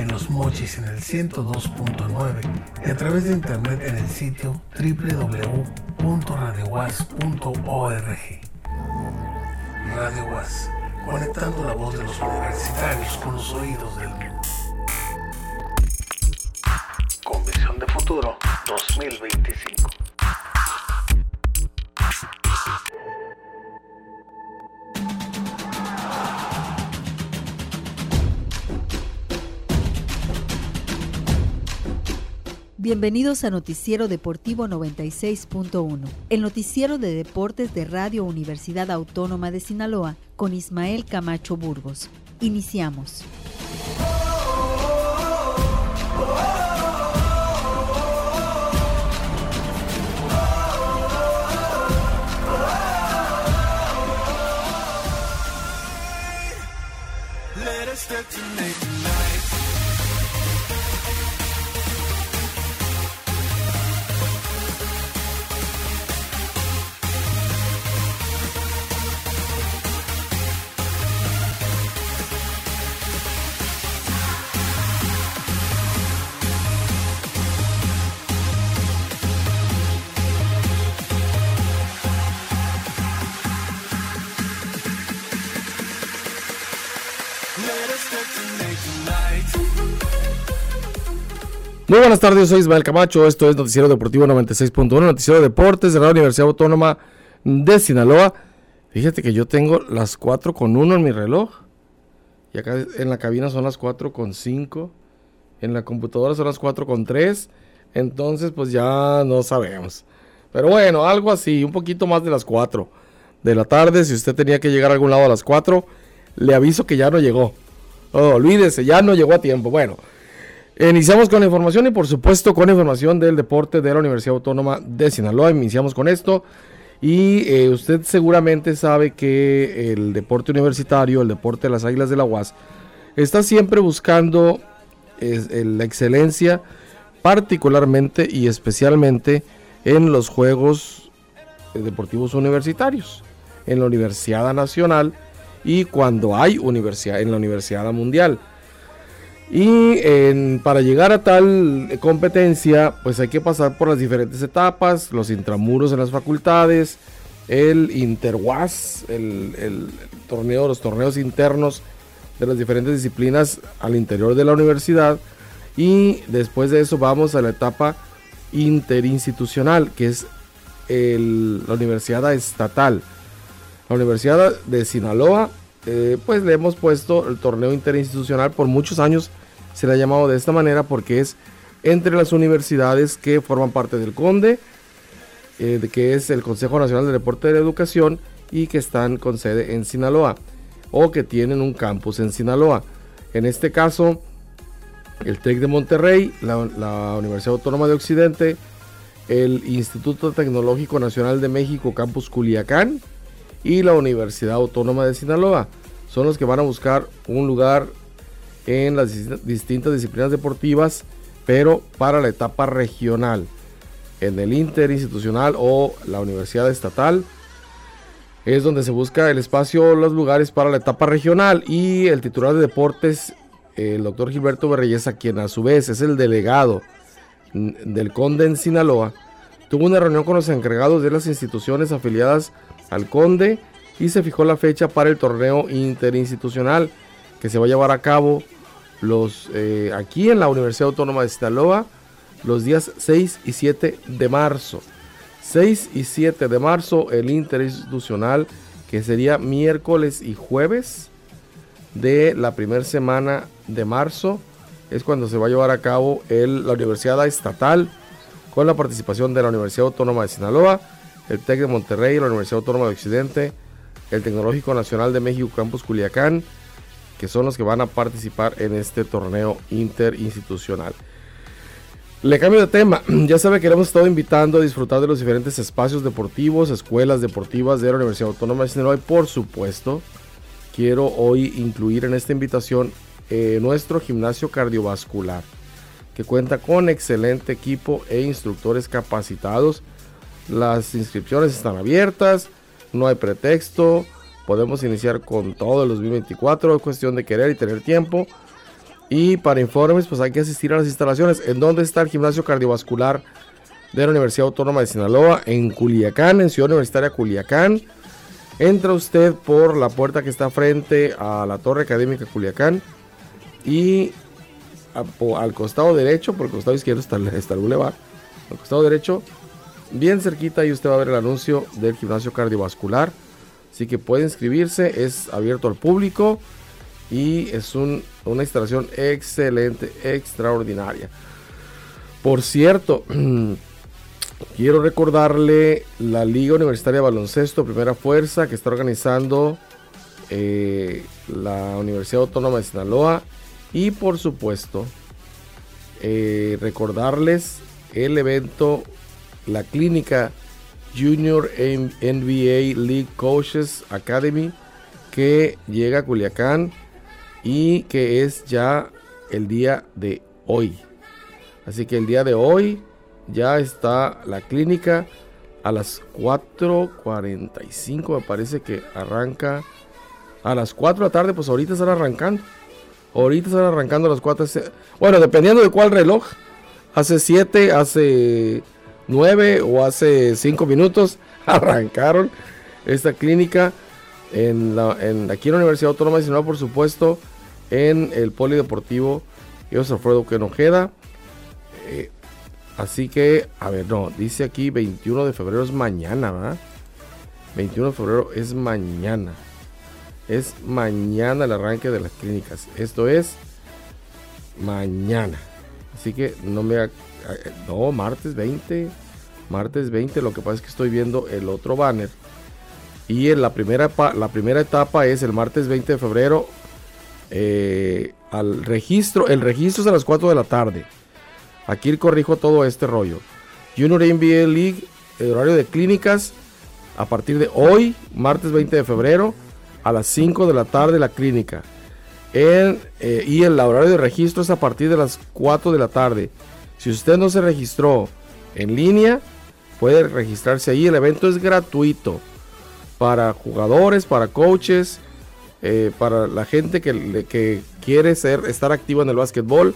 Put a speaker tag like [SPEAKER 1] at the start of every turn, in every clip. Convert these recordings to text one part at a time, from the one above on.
[SPEAKER 1] Los Mochis en el 102.9 y a través de internet en el sitio www.radiowas.org. Radio Was, conectando la voz de los universitarios con los oídos del mundo. Con visión de futuro 2025.
[SPEAKER 2] Bienvenidos a Noticiero Deportivo 96.1, el noticiero de deportes de Radio Universidad Autónoma de Sinaloa, con Ismael Camacho Burgos. Iniciamos.
[SPEAKER 3] Muy buenas tardes, soy Ismael Camacho, esto es Noticiero Deportivo 96.1, Noticiero de Deportes de la Universidad Autónoma de Sinaloa. Fíjate que yo tengo las 4:01 en mi reloj, y acá en la cabina son las 4:05, en la computadora son las 4:03, entonces pues ya no sabemos. Pero bueno, algo así, un poquito más de las 4 de la tarde. Si usted tenía que llegar a algún lado a las 4, le aviso que ya no llegó. Oh, olvídese, ya no llegó a tiempo. Bueno, iniciamos con la información y por supuesto con la información del deporte de la Universidad Autónoma de Sinaloa. Iniciamos con esto y usted seguramente sabe que el deporte universitario, el deporte de las Águilas de la UAS, está siempre buscando la excelencia, particularmente y especialmente en los Juegos Deportivos Universitarios, en la Universidad Nacional y cuando hay universidad, en la Universidad Mundial. Y para llegar a tal competencia, pues hay que pasar por las diferentes etapas, los intramuros en las facultades, el interUAS, los torneos internos de las diferentes disciplinas al interior de la universidad, y después de eso vamos a la etapa interinstitucional, que es la Universidad Estatal. La Universidad de Sinaloa, pues le hemos puesto el torneo interinstitucional. Por muchos años se le ha llamado de esta manera porque es entre las universidades que forman parte del CONDE, que es el Consejo Nacional del Deporte y de la Educación, y que están con sede en Sinaloa o que tienen un campus en Sinaloa. En este caso, el TEC de Monterrey, la Universidad Autónoma de Occidente, el Instituto Tecnológico Nacional de México, Campus Culiacán, y la Universidad Autónoma de Sinaloa son los que van a buscar un lugar en las distintas disciplinas deportivas, pero para la etapa regional. En el interinstitucional o la Universidad Estatal es donde se busca el espacio, los lugares para la etapa regional, y el titular de deportes, el doctor Gilberto Berreyesa, quien a su vez es el delegado del CONDE en Sinaloa, tuvo una reunión con los encargados de las instituciones afiliadas al CONDE y se fijó la fecha para el torneo interinstitucional que se va a llevar a cabo aquí en la Universidad Autónoma de Sinaloa los días 6 y 7 de marzo. 6 y 7 de marzo el interinstitucional, que sería miércoles y jueves de la primera semana de marzo, es cuando se va a llevar a cabo la Universidad Estatal, con la participación de la Universidad Autónoma de Sinaloa, el TEC de Monterrey, la Universidad Autónoma de Occidente, el Tecnológico Nacional de México, Campus Culiacán, que son los que van a participar en este torneo interinstitucional. Le cambio de tema. Ya sabe que le hemos estado invitando a disfrutar de los diferentes espacios deportivos, escuelas deportivas de la Universidad Autónoma de Sinaloa, y por supuesto quiero hoy incluir en esta invitación nuestro gimnasio cardiovascular, que cuenta con excelente equipo e instructores capacitados. Las inscripciones están abiertas, no hay pretexto, podemos iniciar con todo el 2024, es cuestión de querer y tener tiempo. Y para informes, pues hay que asistir a las instalaciones. ¿En dónde está el gimnasio cardiovascular de la Universidad Autónoma de Sinaloa? En Culiacán, en Ciudad Universitaria Culiacán. Entra usted por la puerta que está frente a la Torre Académica Culiacán y al costado derecho, por el costado izquierdo está el bulevar. Al costado derecho, bien cerquita, y usted va a ver el anuncio del gimnasio cardiovascular. Así que puede inscribirse, es abierto al público y es una instalación excelente, extraordinaria. Por cierto, quiero recordarle la Liga Universitaria de Baloncesto Primera Fuerza que está organizando la Universidad Autónoma de Sinaloa, y por supuesto recordarles el evento, la clínica Junior NBA League Coaches Academy, que llega a Culiacán y que es ya el día de hoy. Así que el día de hoy ya está la clínica a las 4:45, me parece que arranca a las 4 de la tarde. Pues ahorita están arrancando. A las 4. Bueno, dependiendo de cuál reloj. Hace 7, hace 9 o hace 5 minutos arrancaron esta clínica aquí en la Universidad Autónoma de Sinaloa, por supuesto, en el Polideportivo José Alfredo Ojeda. Así que, a ver, no, dice aquí 21 de febrero es mañana, ¿verdad? 21 de febrero es mañana. Es mañana el arranque de las clínicas. Esto es mañana. Así que no, martes 20. Martes 20, lo que pasa es que estoy viendo el otro banner. Y en la primera etapa es el martes 20 de febrero. El registro es a las 4 de la tarde. Aquí corrijo todo este rollo. Junior NBA League, el horario de clínicas, a partir de hoy, martes 20 de febrero, a las 5 de la tarde la clínica. Y el horario de registro es a partir de las 4 de la tarde. Si usted no se registró en línea, puede registrarse ahí. El evento es gratuito para jugadores, para coaches, para la gente que quiere estar activa en el básquetbol.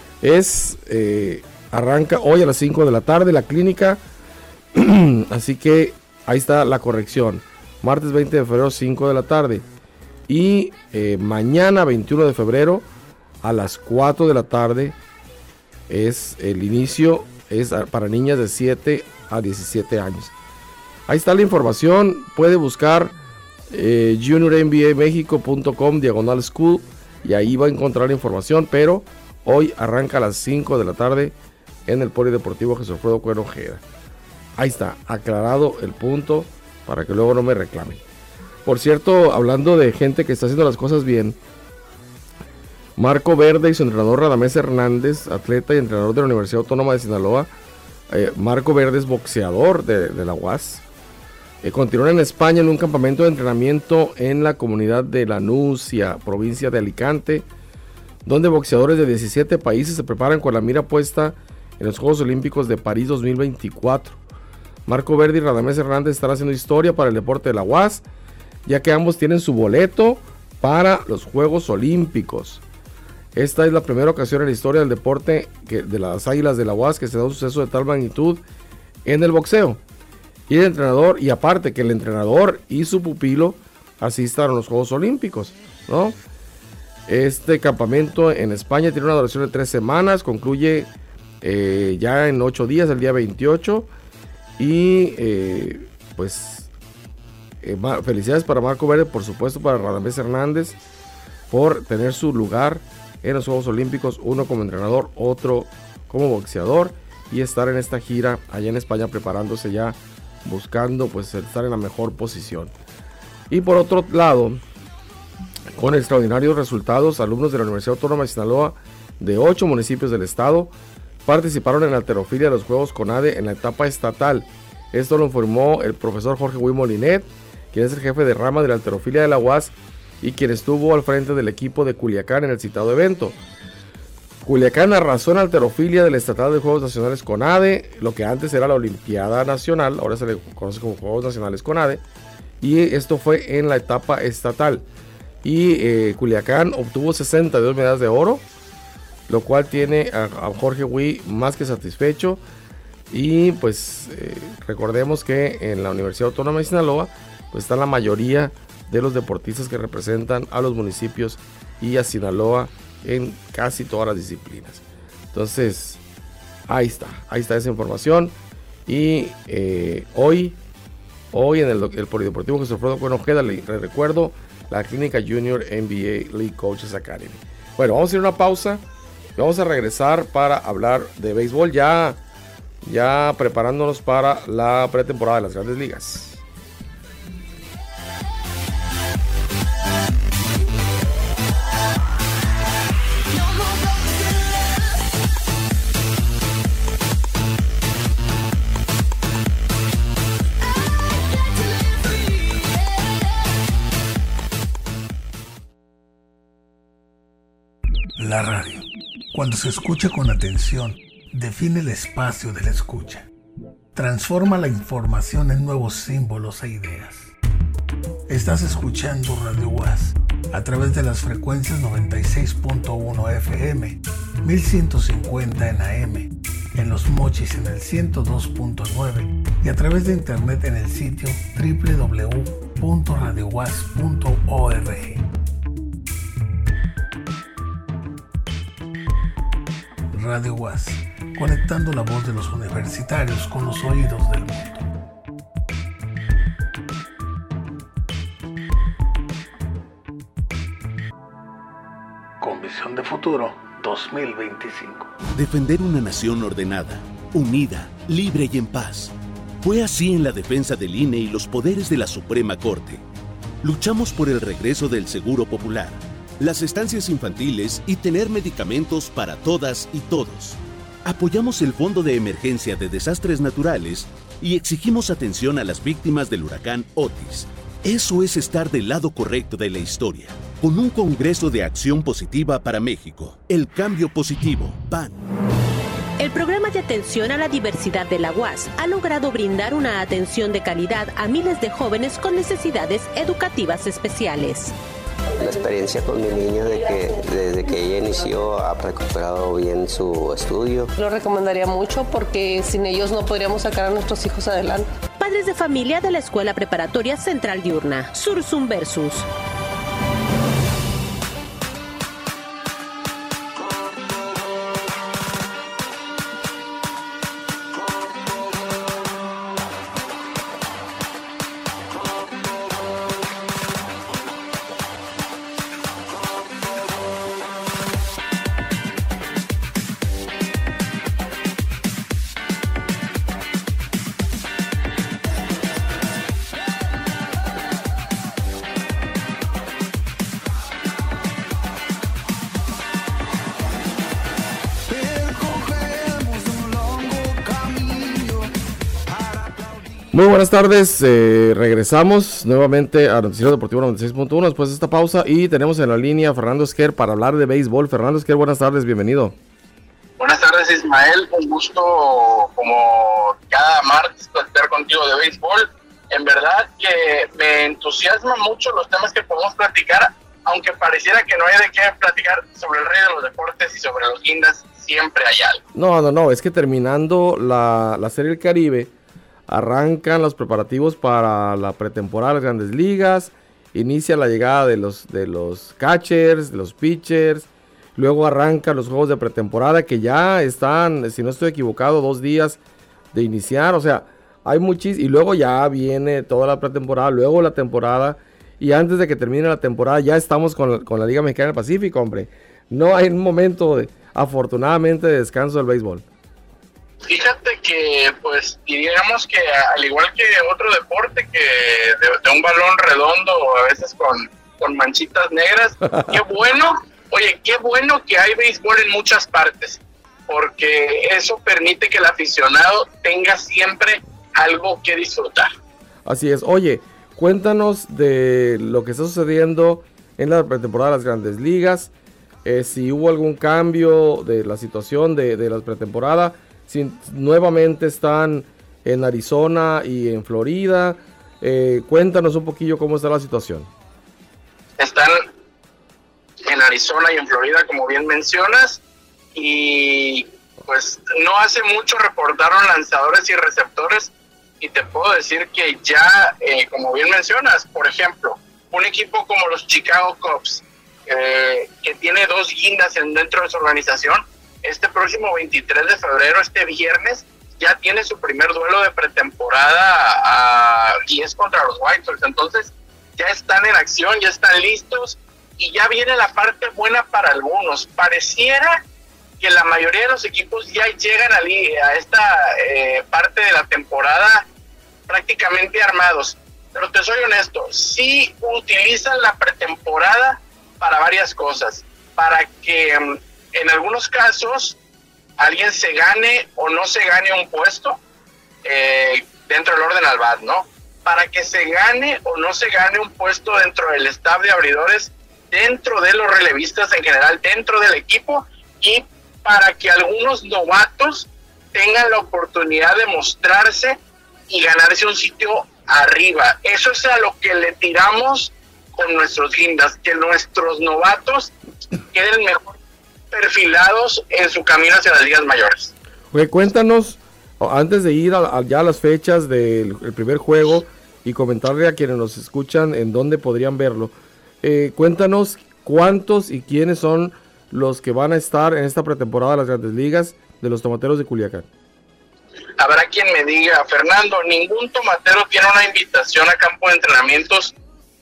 [SPEAKER 3] Arranca hoy a las 5 de la tarde la clínica. Así que ahí está la corrección. Martes 20 de febrero, 5 de la tarde. Y mañana 21 de febrero a las 4 de la tarde es el inicio. Es para niñas de 7 a 17 años. Ahí está la información. Puede buscar juniornbamexico.com/school y ahí va a encontrar la información. Pero hoy arranca a las 5 de la tarde en el Polideportivo José Alfredo Ojeda. Ahí está, aclarado el punto para que luego no me reclamen. Por cierto, hablando de gente que está haciendo las cosas bien, Marco Verde y su entrenador Radamés Hernández, atleta y entrenador de la Universidad Autónoma de Sinaloa. Marco Verde es boxeador de la UAS. Continúan en España en un campamento de entrenamiento en la comunidad de La Nucia, provincia de Alicante, donde boxeadores de 17 países se preparan con la mira puesta en los Juegos Olímpicos de París 2024. Marco Verde y Radamés Hernández están haciendo historia para el deporte de la UAS, ya que ambos tienen su boleto para los Juegos Olímpicos. Esta es la primera ocasión en la historia del deporte de las Águilas de la UAS que se da un suceso de tal magnitud en el boxeo. Y el entrenador, y aparte que el entrenador y su pupilo asistan a los Juegos Olímpicos, ¿no? Este campamento en España tiene una duración de 3 semanas, concluye ya en 8 días, el día 28. Y felicidades para Marco Verde, por supuesto para Radamés Hernández, por tener su lugar en los Juegos Olímpicos, uno como entrenador, otro como boxeador, y estar en esta gira allá en España preparándose ya, buscando pues estar en la mejor posición. Y por otro lado, con extraordinarios resultados, alumnos de la Universidad Autónoma de Sinaloa de 8 municipios del estado participaron en la halterofilia de los Juegos CONADE en la etapa estatal. Esto lo informó el profesor Jorge Huy Molinet, quien es el jefe de rama de la halterofilia de la UAS y quien estuvo al frente del equipo de Culiacán en el citado evento. Culiacán arrasó en la halterofilia del estatal de Juegos Nacionales CONADE, lo que antes era la Olimpiada Nacional, ahora se le conoce como Juegos Nacionales CONADE, y esto fue en la etapa estatal. Y Culiacán obtuvo 62 medallas de oro, lo cual tiene a Jorge Huy más que satisfecho. Y pues recordemos que en la Universidad Autónoma de Sinaloa pues está la mayoría de los deportistas que representan a los municipios y a Sinaloa en casi todas las disciplinas. Entonces ahí está esa información. Y hoy en el Polideportivo Jesús Alfredo Bueno Ojeda, le recuerdo, la Clínica Junior NBA League Coaches Academy. Bueno, vamos a ir a una pausa. Vamos a regresar para hablar de béisbol, ya preparándonos para la pretemporada de las Grandes Ligas.
[SPEAKER 1] La radio, cuando se escucha con atención, define el espacio de la escucha. Transforma la información en nuevos símbolos e ideas. Estás escuchando Radio UAS a través de las frecuencias 96.1 FM, 1150 en AM, en Los Mochis en el 102.9 y a través de internet en el sitio www.radiouas.org. Radio UAS, conectando la voz de los universitarios con los oídos del mundo. Con visión de futuro 2025.
[SPEAKER 4] Defender una nación ordenada, unida, libre y en paz. Fue así en la defensa del INE y los poderes de la Suprema Corte. Luchamos por el regreso del Seguro Popular, las estancias infantiles y tener medicamentos para todas y todos. Apoyamos el Fondo de Emergencia de Desastres Naturales y exigimos atención a las víctimas del huracán Otis. Eso es estar del lado correcto de la historia, con un Congreso de Acción Positiva para México. El cambio positivo, PAN.
[SPEAKER 5] El programa de atención a la diversidad de la UAS ha logrado brindar una atención de calidad a miles de jóvenes con necesidades educativas especiales.
[SPEAKER 6] La experiencia con mi niño de que desde que ella inició ha recuperado bien su estudio.
[SPEAKER 7] Lo recomendaría mucho porque sin ellos no podríamos sacar a nuestros hijos adelante.
[SPEAKER 5] Padres de familia de la Escuela Preparatoria Central Diurna, Sursum Versus.
[SPEAKER 3] Muy buenas tardes, regresamos nuevamente a Noticiero Deportivo 96.1 después de esta pausa y tenemos en la línea a Fernando Esquer para hablar de béisbol. Fernando Esquer, buenas tardes, bienvenido.
[SPEAKER 8] Buenas tardes, Ismael, un gusto como cada martes platicar contigo de béisbol. En verdad que me entusiasman mucho los temas que podemos platicar, aunque pareciera que no hay de qué platicar sobre el rey de los deportes y sobre los guindas, siempre hay algo.
[SPEAKER 3] No, es que terminando la Serie del Caribe, arrancan los preparativos para la pretemporada de las Grandes Ligas, inicia la llegada de los catchers, de los pitchers, luego arrancan los juegos de pretemporada que ya están, si no estoy equivocado, 2 días de iniciar, o sea, hay muchísimo, y luego ya viene toda la pretemporada, luego la temporada, y antes de que termine la temporada ya estamos con la Liga Mexicana del Pacífico, hombre. No hay un momento, afortunadamente, de descanso del béisbol.
[SPEAKER 8] Fíjate que, pues, diríamos que al igual que otro deporte que de un balón redondo, a veces con manchitas negras, qué bueno que hay béisbol en muchas partes, porque eso permite que el aficionado tenga siempre algo que disfrutar.
[SPEAKER 3] Así es. Oye, cuéntanos de lo que está sucediendo en la pretemporada de las Grandes Ligas, si hubo algún cambio de la situación de la pretemporada, si nuevamente están en Arizona y en Florida. Cuéntanos un poquillo cómo está la situación.
[SPEAKER 8] Están en Arizona y en Florida, como bien mencionas. y pues no hace mucho reportaron lanzadores y receptores, y te puedo decir que ya, como bien mencionas, por ejemplo, un equipo como los Chicago Cubs, que tiene 2 guindas dentro de su organización, este próximo 23 de febrero, este viernes, ya tiene su primer duelo de pretemporada y es contra los White Sox. Entonces ya están en acción, ya están listos, y ya viene la parte buena para algunos. Pareciera que la mayoría de los equipos ya llegan a esta parte de la temporada prácticamente armados, pero te soy honesto, sí utilizan la pretemporada para varias cosas, para que en algunos casos alguien se gane o no se gane un puesto dentro del orden al bat, ¿no? Para que se gane o no se gane un puesto dentro del staff de abridores, dentro de los relevistas en general, dentro del equipo, y para que algunos novatos tengan la oportunidad de mostrarse y ganarse un sitio arriba. Eso es a lo que le tiramos con nuestros guindas, que nuestros novatos queden mejor perfilados en su camino hacia las ligas mayores.
[SPEAKER 3] Oye, cuéntanos, antes de ir ya a las fechas del primer juego y comentarle a quienes nos escuchan en dónde podrían verlo, cuéntanos cuántos y quiénes son los que van a estar en esta pretemporada de las Grandes Ligas de los Tomateros de Culiacán.
[SPEAKER 8] Habrá quien me diga, Fernando, ningún tomatero tiene una invitación a campo de entrenamientos,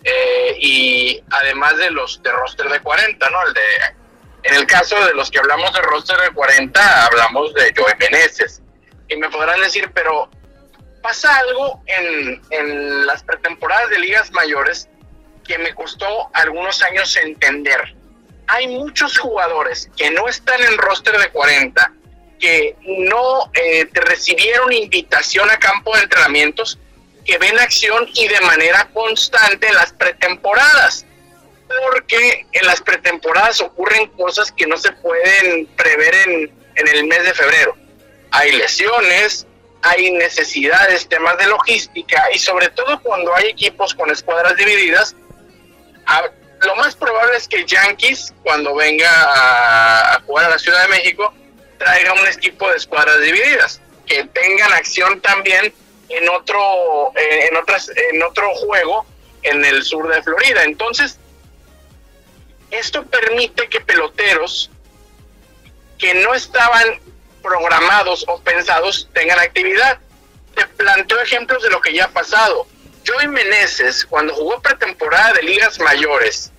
[SPEAKER 8] y además de los de roster de 40, ¿no? En el caso de los que hablamos de roster de 40, hablamos de Joey Meneses. Y me podrán decir, pero pasa algo en las pretemporadas de ligas mayores que me costó algunos años entender. Hay muchos jugadores que no están en roster de 40, que no recibieron invitación a campo de entrenamientos, que ven acción y de manera constante en las pretemporadas, porque en las pretemporadas ocurren cosas que no se pueden prever en el mes de febrero. Hay lesiones, hay necesidades, temas de logística, y sobre todo cuando hay equipos con escuadras divididas, lo más probable es que Yankees, cuando venga a jugar a la Ciudad de México, traiga un equipo de escuadras divididas, que tengan acción también en otro juego en el sur de Florida. Entonces, esto permite que peloteros que no estaban programados o pensados tengan actividad. Te planteo ejemplos de lo que ya ha pasado. Joey Meneses, cuando jugó pretemporada de ligas mayores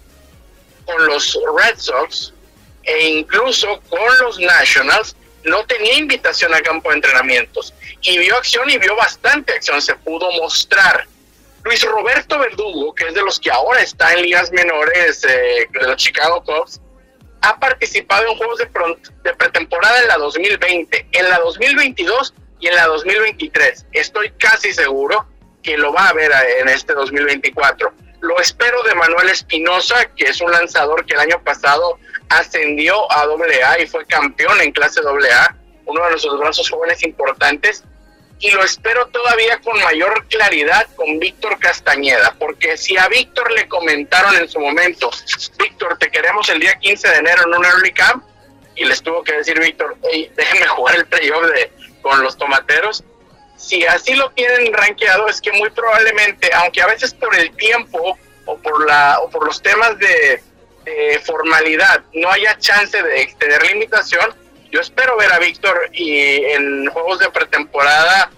[SPEAKER 8] con los Red Sox e incluso con los Nationals, no tenía invitación a campo de entrenamientos, y vio acción, y vio bastante acción, se pudo mostrar. Luis Roberto Verdugo, que es de los que ahora está en ligas menores de los Chicago Cubs, ha participado en juegos de pretemporada en la 2020, en la 2022 y en la 2023. Estoy casi seguro que lo va a ver en este 2024. Lo espero de Manuel Espinosa, que es un lanzador que el año pasado ascendió a AA y fue campeón en clase AA, uno de nuestros brazos jóvenes importantes, y lo espero todavía con mayor claridad con Víctor Castañeda, porque si a Víctor le comentaron en su momento, Víctor, te queremos el día 15 de enero en un early camp, y les tuvo que decir Víctor, hey, déjenme jugar el playoff con los Tomateros. Si así lo tienen rankeado, es que muy probablemente, aunque a veces por el tiempo o por los temas de formalidad no haya chance de tener limitación, yo espero ver a Víctor en juegos de pretemporada,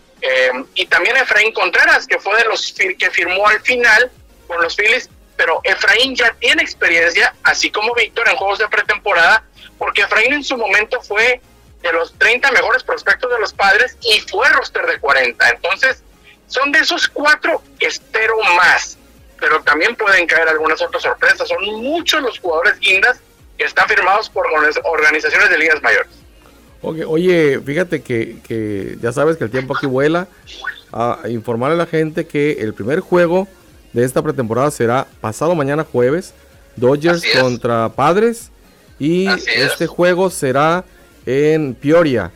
[SPEAKER 8] y también a Efraín Contreras, que fue de los que firmó al final con los Phillies, pero Efraín ya tiene experiencia, así como Víctor, en juegos de pretemporada, porque Efraín en su momento fue de los 30 mejores prospectos de los Padres y fue roster de 40. Entonces, son de esos 4 que espero más, pero también pueden caer algunas otras sorpresas. Son muchos los jugadores guindas que están firmados por organizaciones de ligas mayores.
[SPEAKER 3] Okay, oye, fíjate que ya sabes que el tiempo aquí vuela. A informarle a la gente que el primer juego de esta pretemporada será pasado mañana jueves, Dodgers contra Padres, y este juego será en Peoria.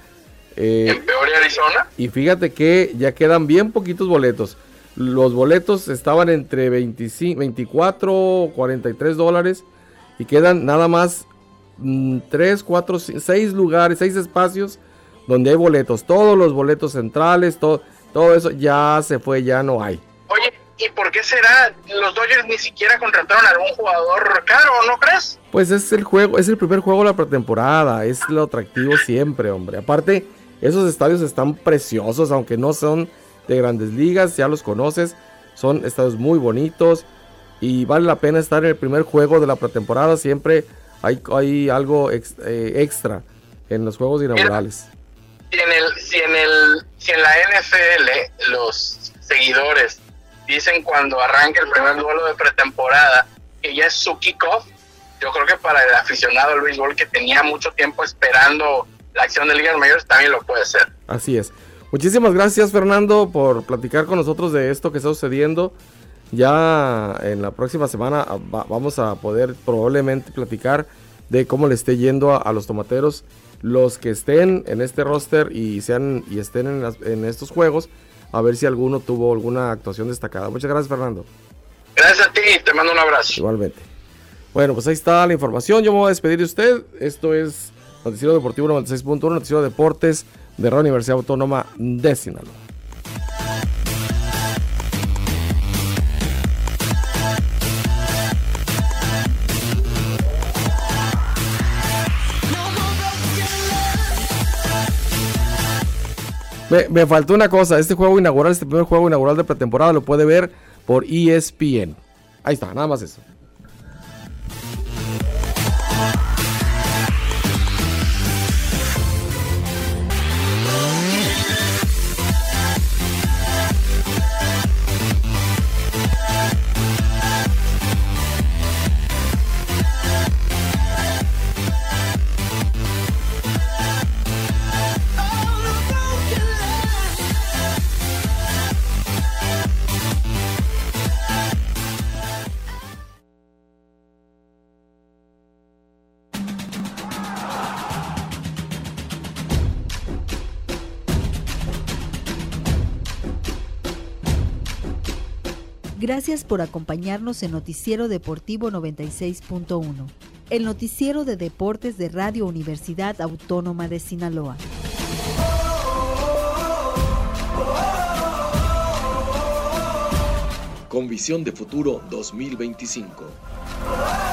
[SPEAKER 8] En Peoria, Arizona.
[SPEAKER 3] Y fíjate que ya quedan bien poquitos boletos. Los boletos estaban entre 24 o $43 y quedan nada más 3, 4, 6 lugares, 6 espacios donde hay boletos. Todos los boletos centrales, todo eso ya se fue, ya no hay.
[SPEAKER 8] Oye, ¿y por qué será? Los Dodgers ni siquiera contrataron a algún jugador caro, ¿no crees?
[SPEAKER 3] Pues es el primer juego de la pretemporada, es lo atractivo siempre, hombre. Aparte, esos estadios están preciosos, aunque no son de grandes ligas, ya los conoces, son estadios muy bonitos y vale la pena estar en el primer juego de la pretemporada. Siempre hay algo extra en los juegos inaugurales.
[SPEAKER 8] Si en la NFL los seguidores dicen cuando arranca el primer duelo de pretemporada que ya es su kickoff, yo creo que para el aficionado al béisbol que tenía mucho tiempo esperando la acción de ligas mayores también lo puede ser.
[SPEAKER 3] Así es. Muchísimas gracias, Fernando, por platicar con nosotros de esto que está sucediendo. Ya en la próxima semana vamos a poder probablemente platicar de cómo le esté yendo a los tomateros, los que estén en este roster y estén en estos juegos, a ver si alguno tuvo alguna actuación destacada. Muchas gracias, Fernando.
[SPEAKER 8] Gracias a ti, te mando un abrazo.
[SPEAKER 3] Igualmente. Bueno, pues ahí está la información. Yo me voy a despedir de usted. Esto es Noticiero Deportivo 96.1, Noticiero de Deportes de Radio Universidad Autónoma de Sinaloa. Me faltó una cosa. Este primer juego inaugural de pretemporada lo puede ver por ESPN. Ahí está, nada más eso.
[SPEAKER 2] Gracias por acompañarnos en Noticiero Deportivo 96.1, el noticiero de deportes de Radio Universidad Autónoma de Sinaloa.
[SPEAKER 9] Con visión de futuro 2025.